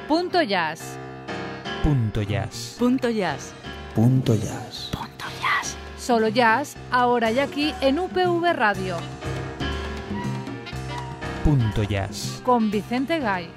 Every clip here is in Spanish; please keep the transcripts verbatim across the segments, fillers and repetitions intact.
Punto Jazz. Punto Jazz. Punto Jazz. Punto Jazz. Punto Jazz. Solo jazz, ahora y aquí en U P V Radio. Punto Jazz. Con Vicente Gay.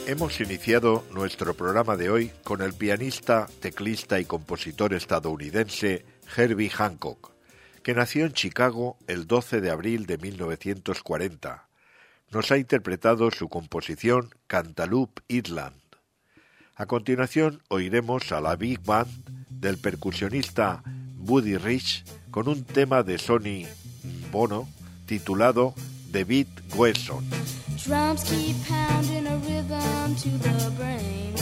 Hemos iniciado nuestro programa de hoy con el pianista, teclista y compositor estadounidense Herbie Hancock, que nació en Chicago el doce de abril de mil novecientos cuarenta. Nos ha interpretado su composición Cantaloupe Island. A continuación oiremos a la Big Band del percusionista Buddy Rich con un tema de Sonny Bono titulado The Beat Goes On. Drums keep pounding a rhythm to the brain.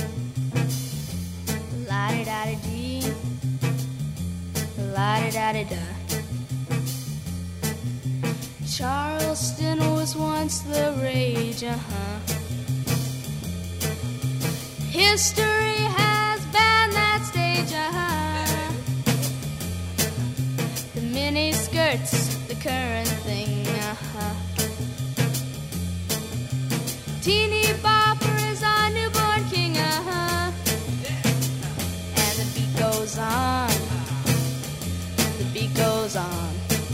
La-di-da-di-dee, la-di-da-di-da. Charleston was once the rage, uh-huh. History has banned that stage, uh-huh. The mini skirts, the current thing, uh-huh. Teeny bopper is our newborn king, uh-huh. And the beat goes on, the beat goes on.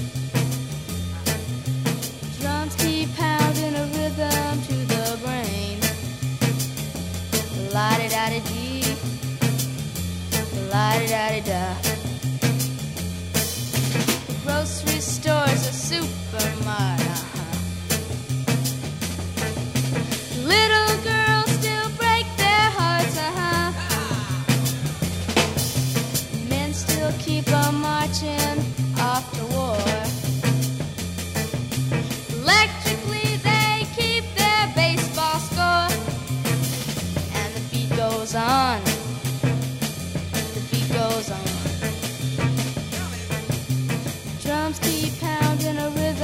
Drums keep pounding a rhythm to the brain. La-di-da-di-dee, la-di-da-di-da. The grocery store's a supermart, uh-huh. Little girls still break their hearts, uh-huh. Men still keep on marching off to war. Electrically they keep their baseball score. And the beat goes on, the beat goes on. Drums keep pounding a rhythm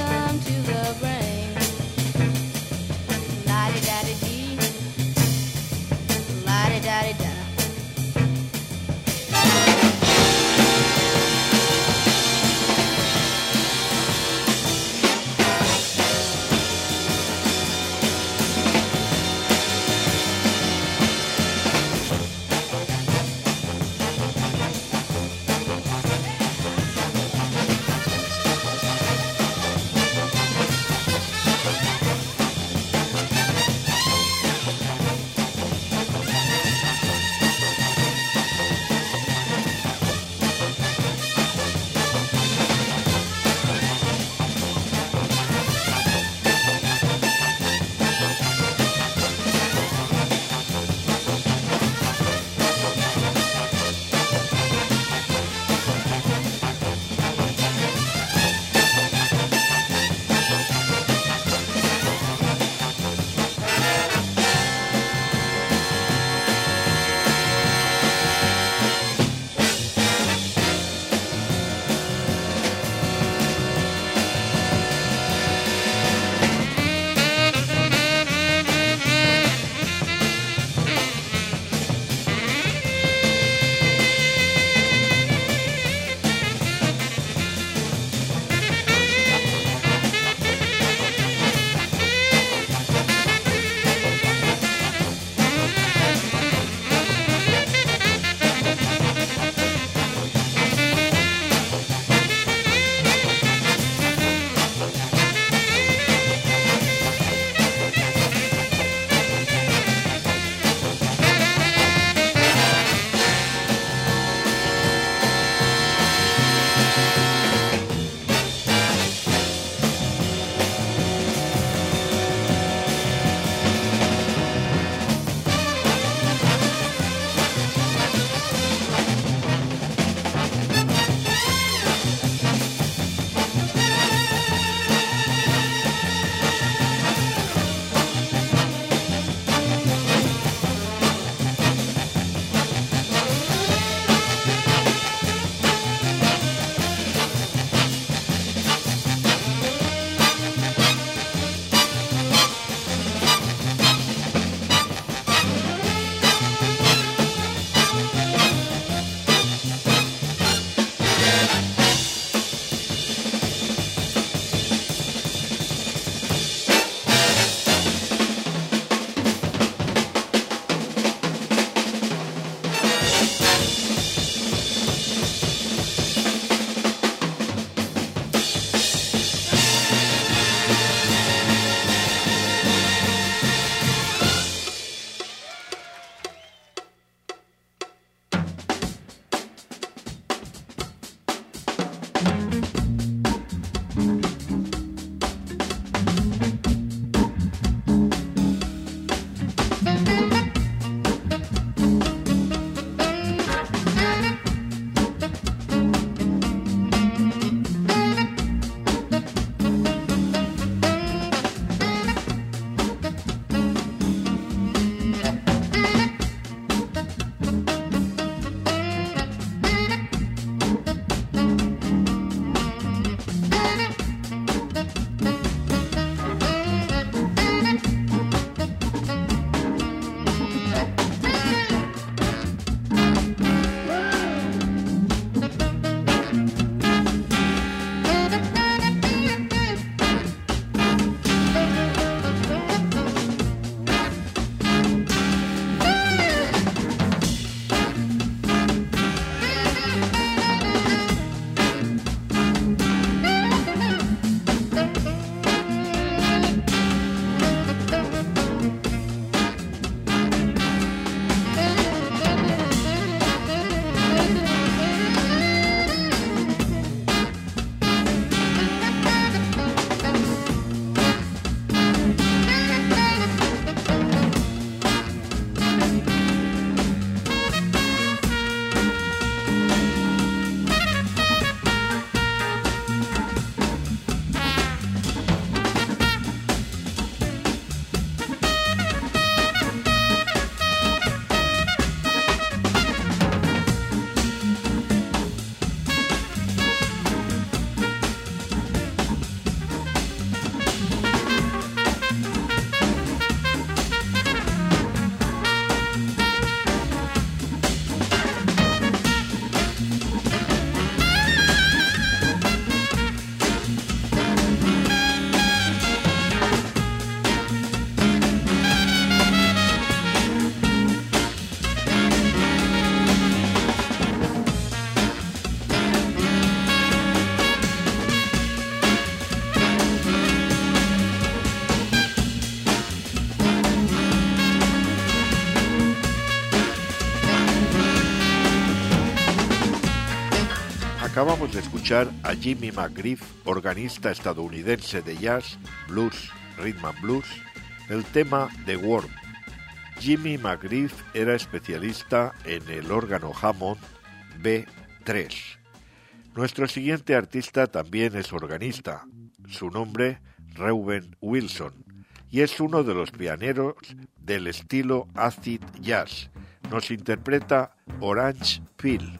Acabamos de escuchar a Jimmy McGriff, organista estadounidense de jazz, blues, rhythm and blues, el tema The Worm. Jimmy McGriff era especialista en el órgano Hammond B tres. Nuestro siguiente artista también es organista. Su nombre, Reuben Wilson, y es uno de los pioneros del estilo acid jazz. Nos interpreta Orange Peel.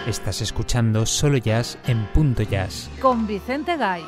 Estás escuchando Solo Jazz en Punto Jazz. Con Vicente Gay.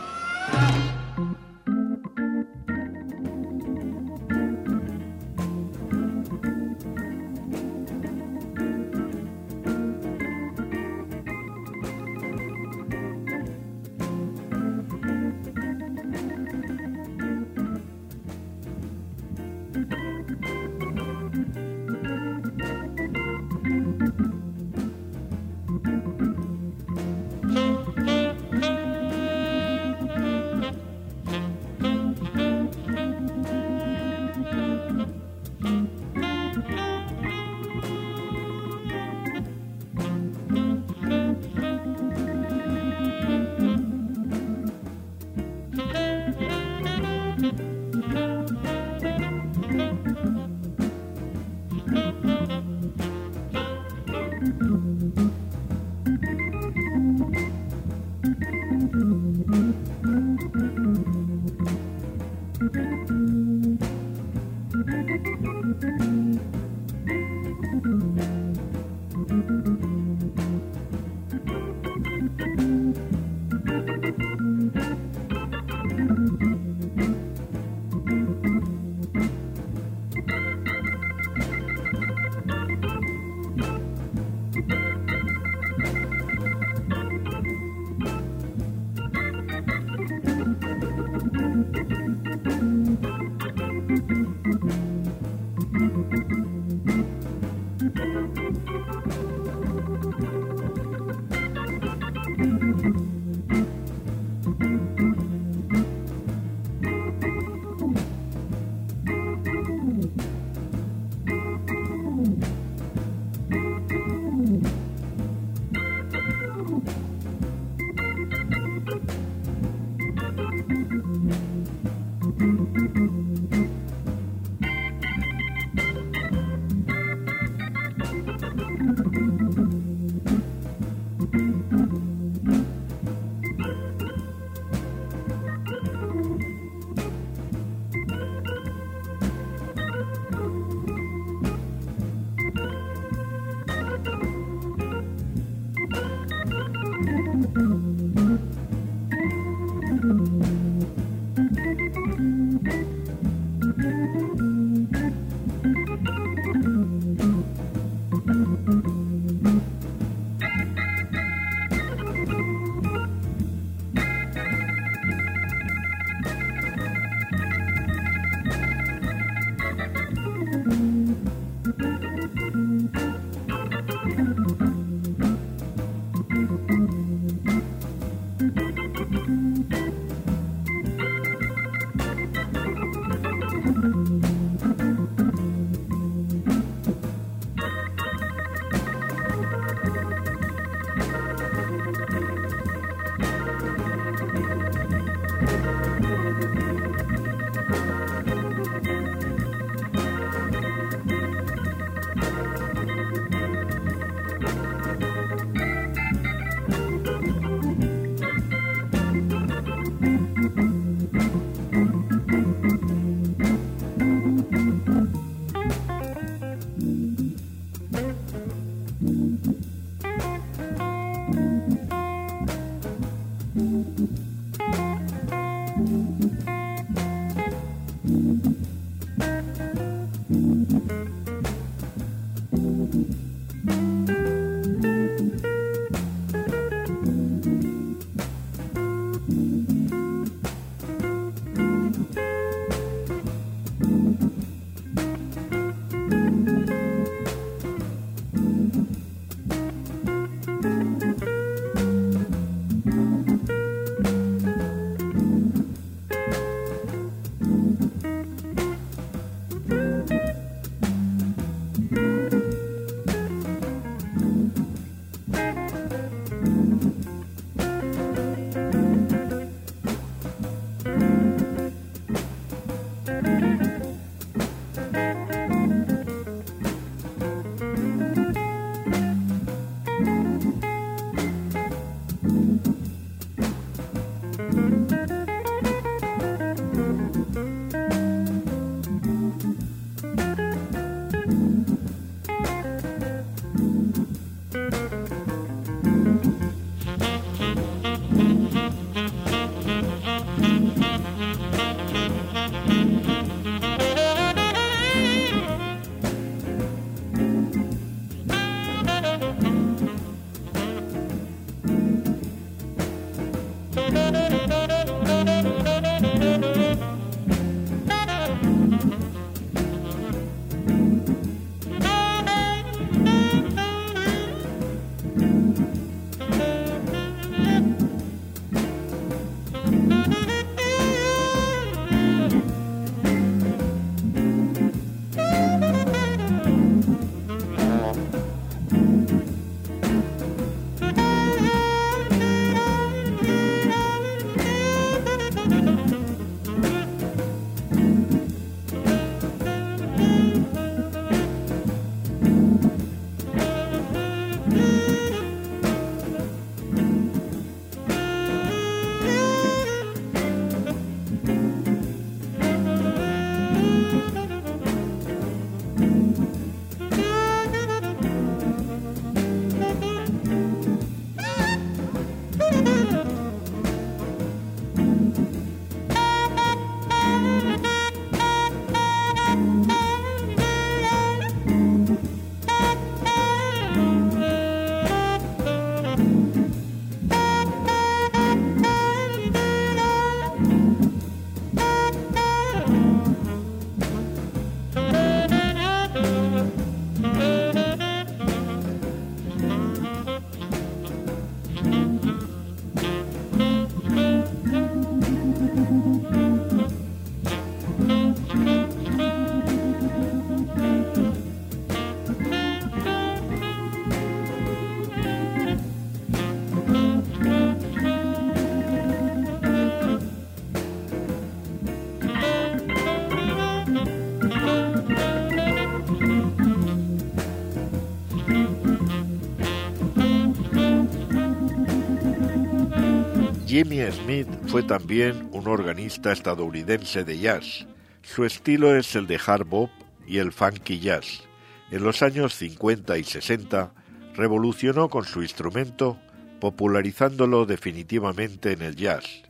Jimmy Smith fue también un organista estadounidense de jazz. Su estilo es el de hard bop y el funky jazz. En los años cincuenta y sesenta revolucionó con su instrumento, popularizándolo definitivamente en el jazz.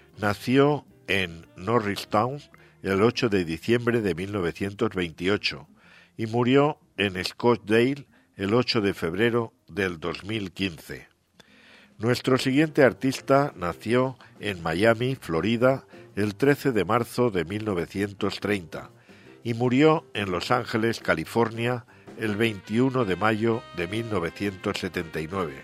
Nació en Norristown el ocho de diciembre de mil novecientos veintiocho y murió en Scottsdale el ocho de febrero del dos mil quince. Nuestro siguiente artista nació en Miami, Florida, el trece de marzo de mil novecientos treinta y murió en Los Ángeles, California, el veintiuno de mayo de mil novecientos setenta y nueve.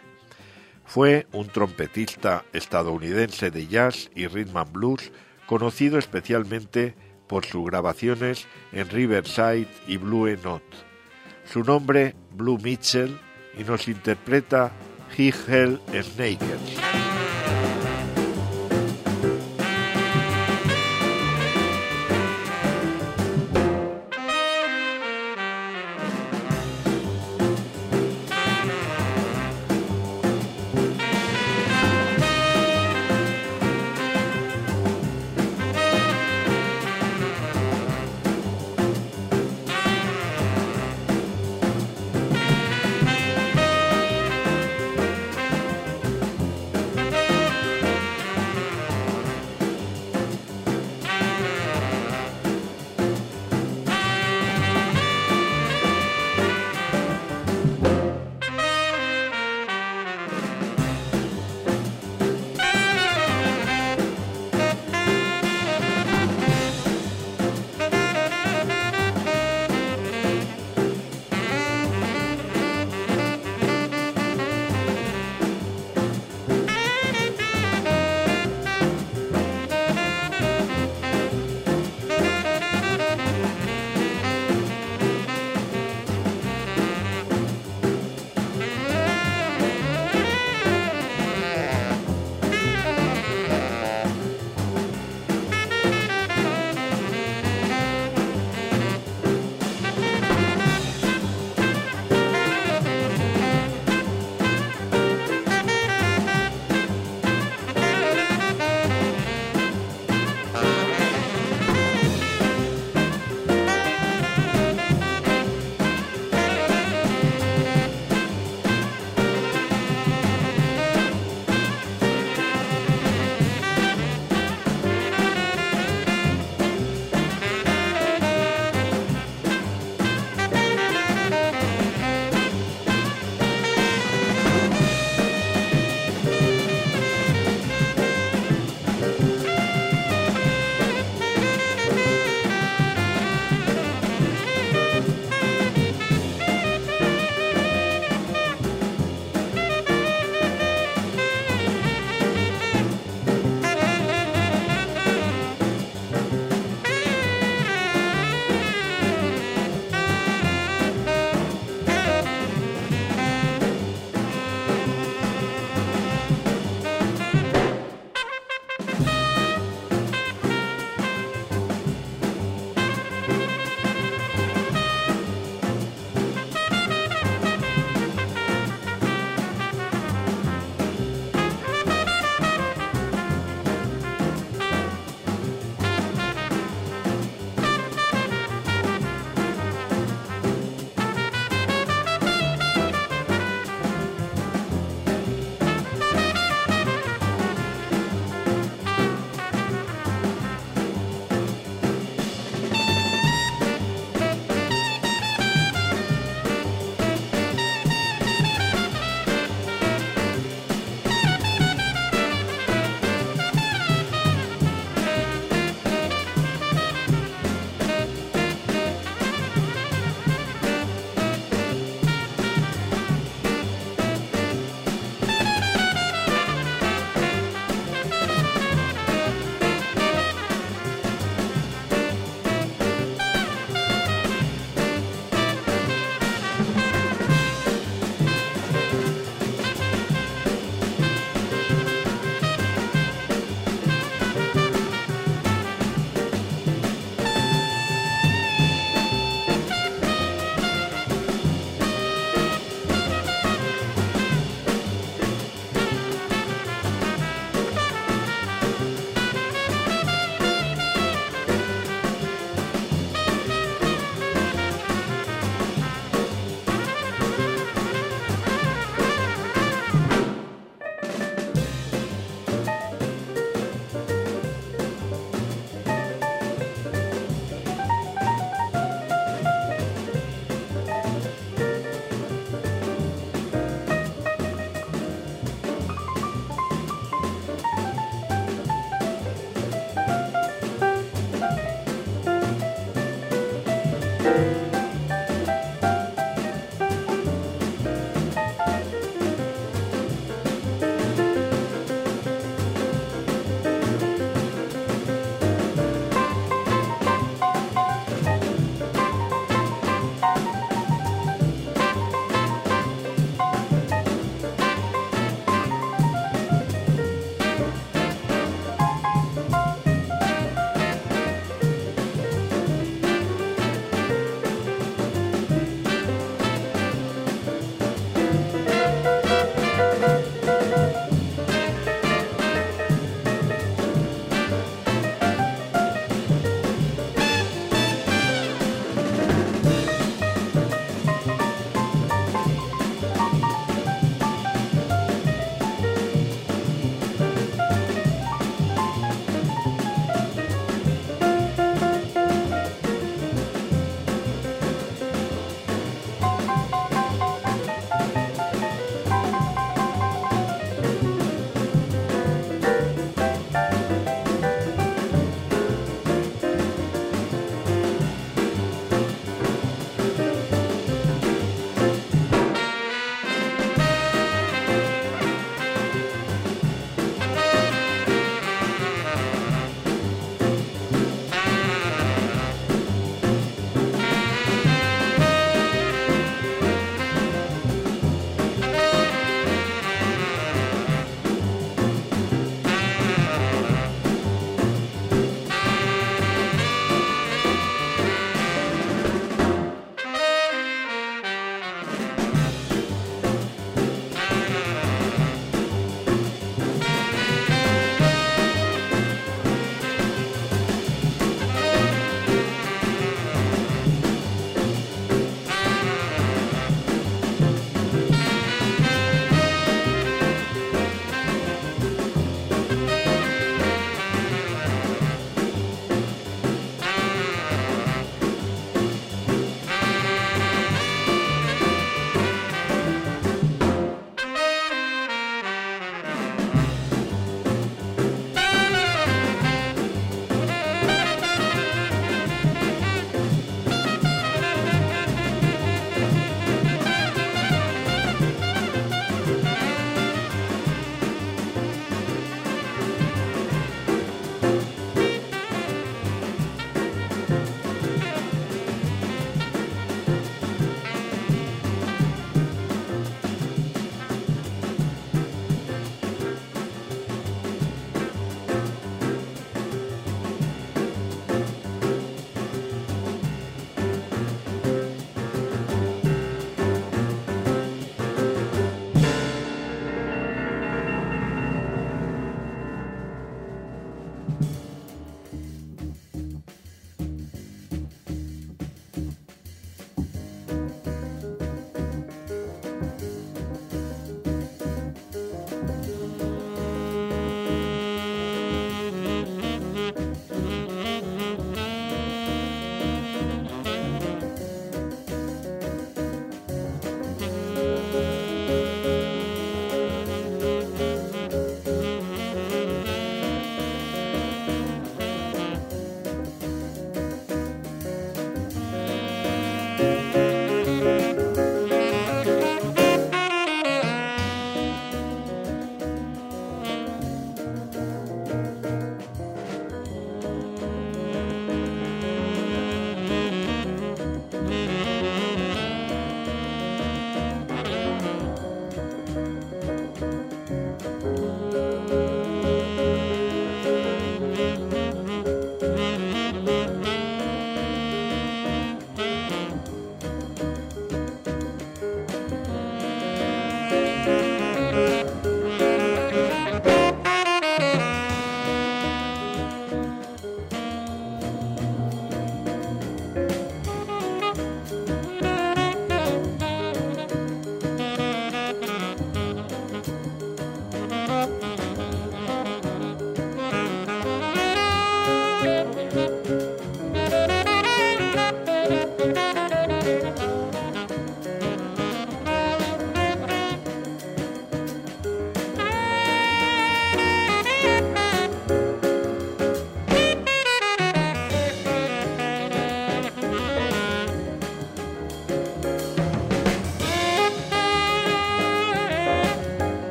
Fue un trompetista estadounidense de jazz y rhythm and blues, conocido especialmente por sus grabaciones en Riverside y Blue Note. Su nombre, Blue Mitchell, y nos interpreta He Held Naked.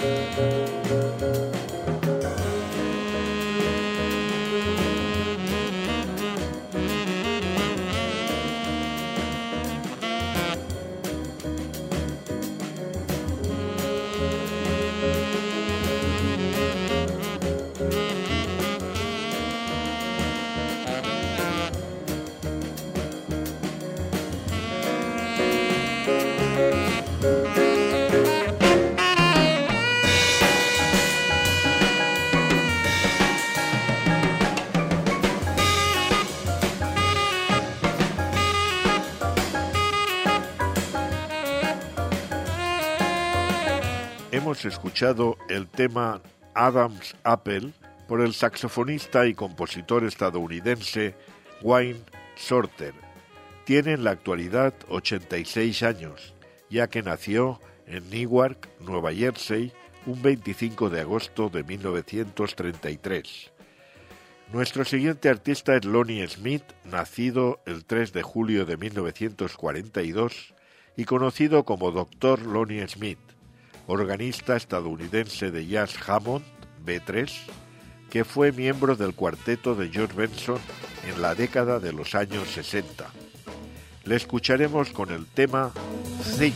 Hemos escuchado el tema Adam's Apple por el saxofonista y compositor estadounidense Wayne Shorter. Tiene en la actualidad ochenta y seis años, ya que nació en Newark, Nueva Jersey, un veinticinco de agosto de mil novecientos treinta y tres. Nuestro siguiente artista es Lonnie Smith, nacido el tres de julio de mil novecientos cuarenta y dos y conocido como doctor Lonnie Smith, organista estadounidense de jazz Hammond B tres, que fue miembro del cuarteto de George Benson en la década de los años sesenta. Le escucharemos con el tema Think.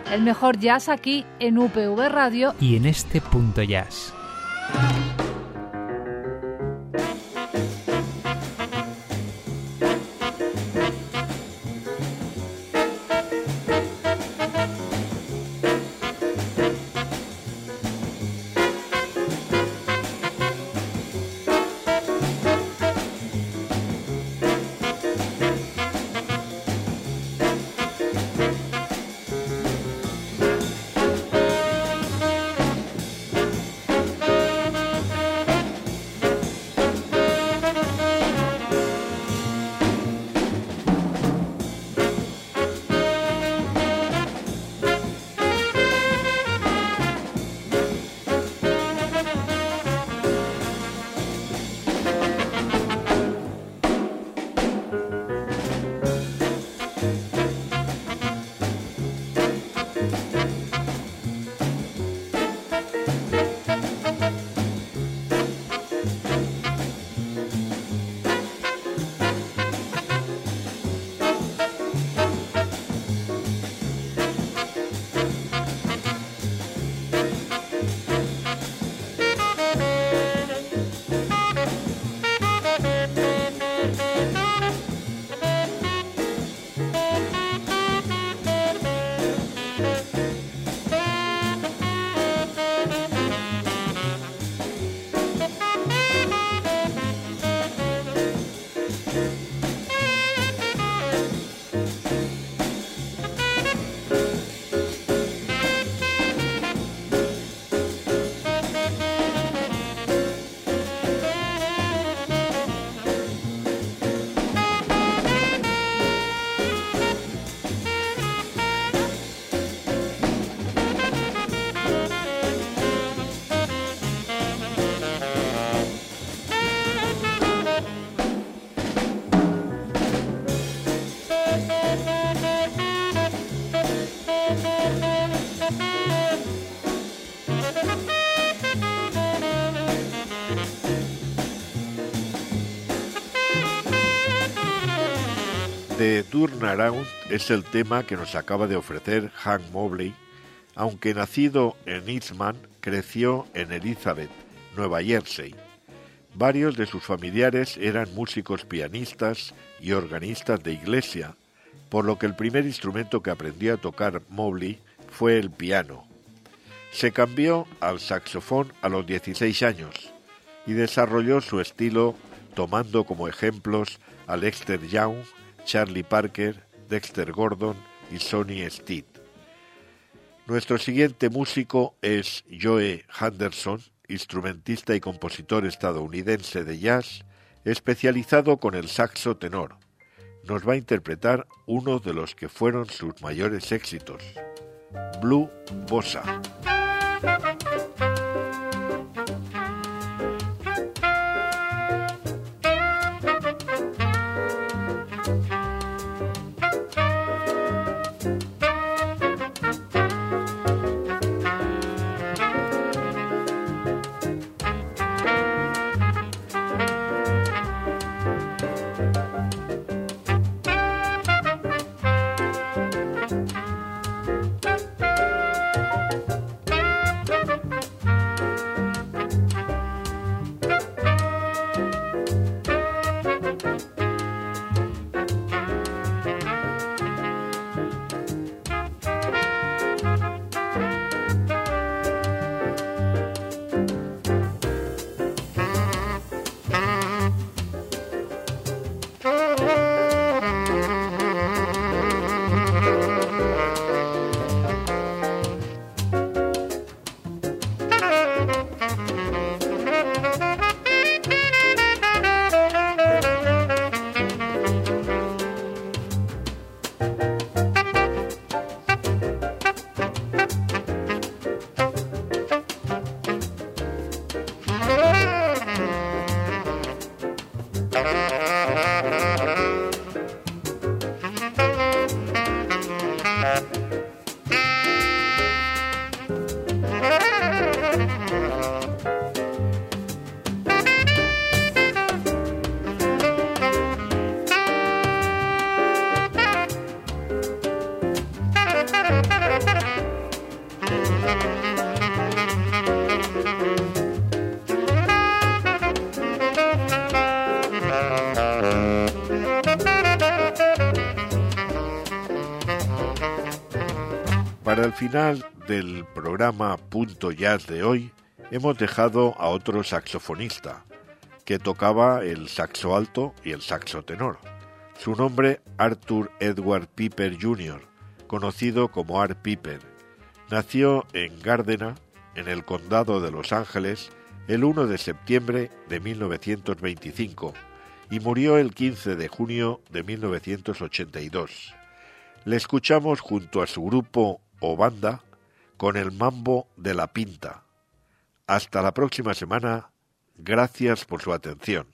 El mejor jazz aquí en U P V Radio y en este punto jazz. The Turnaround es el tema que nos acaba de ofrecer Hank Mobley, aunque nacido en Eastman, creció en Elizabeth, Nueva Jersey. Varios de sus familiares eran músicos pianistas y organistas de iglesia, por lo que el primer instrumento que aprendió a tocar Mobley fue el piano. Se cambió al saxofón a los dieciséis años y desarrolló su estilo tomando como ejemplos a Lester Young, Charlie Parker, Dexter Gordon y Sonny Stitt. Nuestro siguiente músico es Joe Henderson, instrumentista y compositor estadounidense de jazz, especializado con el saxo tenor. Nos va a interpretar uno de los que fueron sus mayores éxitos, Blue Bossa. para el final del programa Punto Jazz de hoy, hemos dejado a otro saxofonista, que tocaba el saxo alto y el saxo tenor. Su nombre, Arthur Edward Piper junior, conocido como Art Piper. Nació en Gardena, en el condado de Los Ángeles, el primero de septiembre de mil novecientos veinticinco y murió el quince de junio de mil novecientos ochenta y dos. Le escuchamos junto a su grupo o banda con el mambo de la Pinta. Hasta la próxima semana. Gracias por su atención.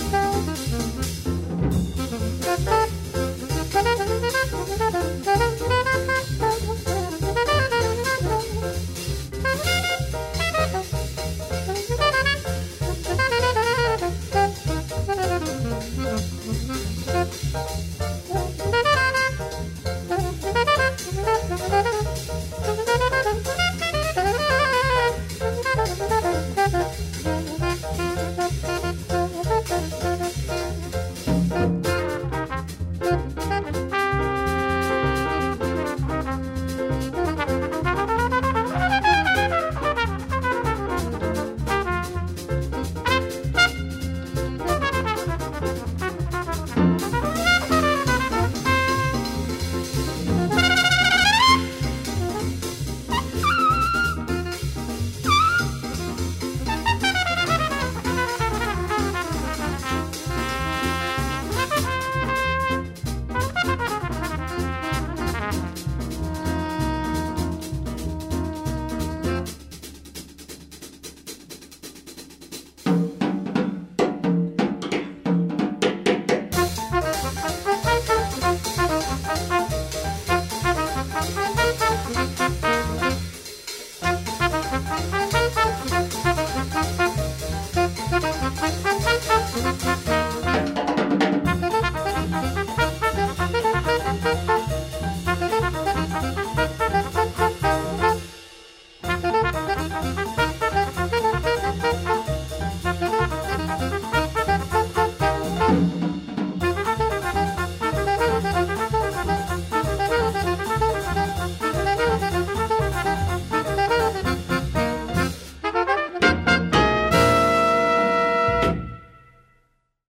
Thank you.